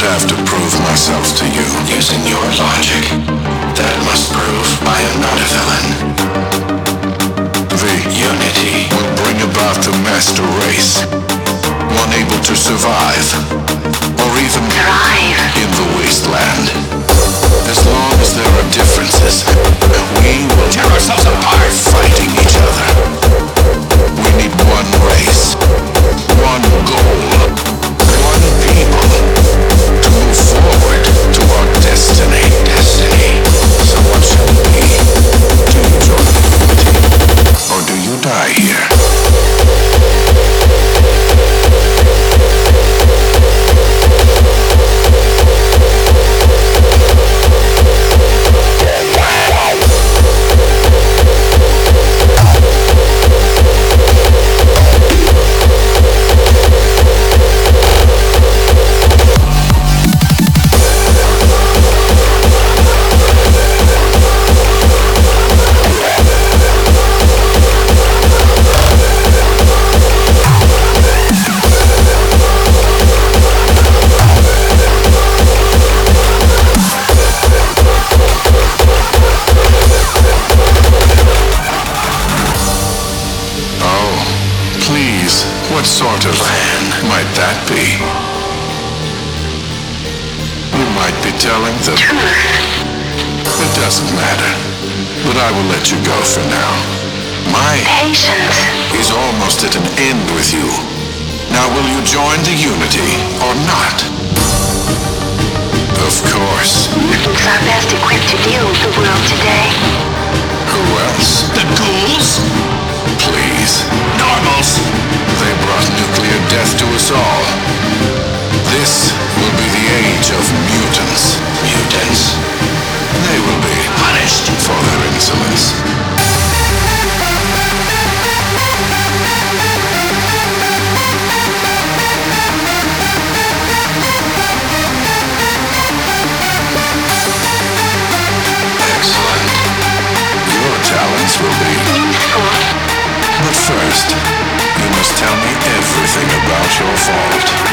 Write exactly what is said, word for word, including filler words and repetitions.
have to prove myself to you. Using your logic, that must prove I am not a villain. The unity will bring about the master race, one able to survive, or even thrive in the wasteland. As long as there are differences, we will tear ourselves apart fighting each other. We need one race, one goal, one people to move forward to our destiny. Destiny. So what shall it be? Do you join the unity, or do you die here? What sort of plan might that be? You might be telling the truth. It doesn't matter, but I will let you go for now. My patience is almost at an end with you. Now will you join the unity or not? Of course. Mutants are best equipped to deal with the world today. Who else? The ghouls? Please. Normals? They brought nuclear death to us all. This will be the age of mutants. Mutants. They will be punished for their insolence. Excellent. Your talents will be useful. But first, you must tell me everything about your fault.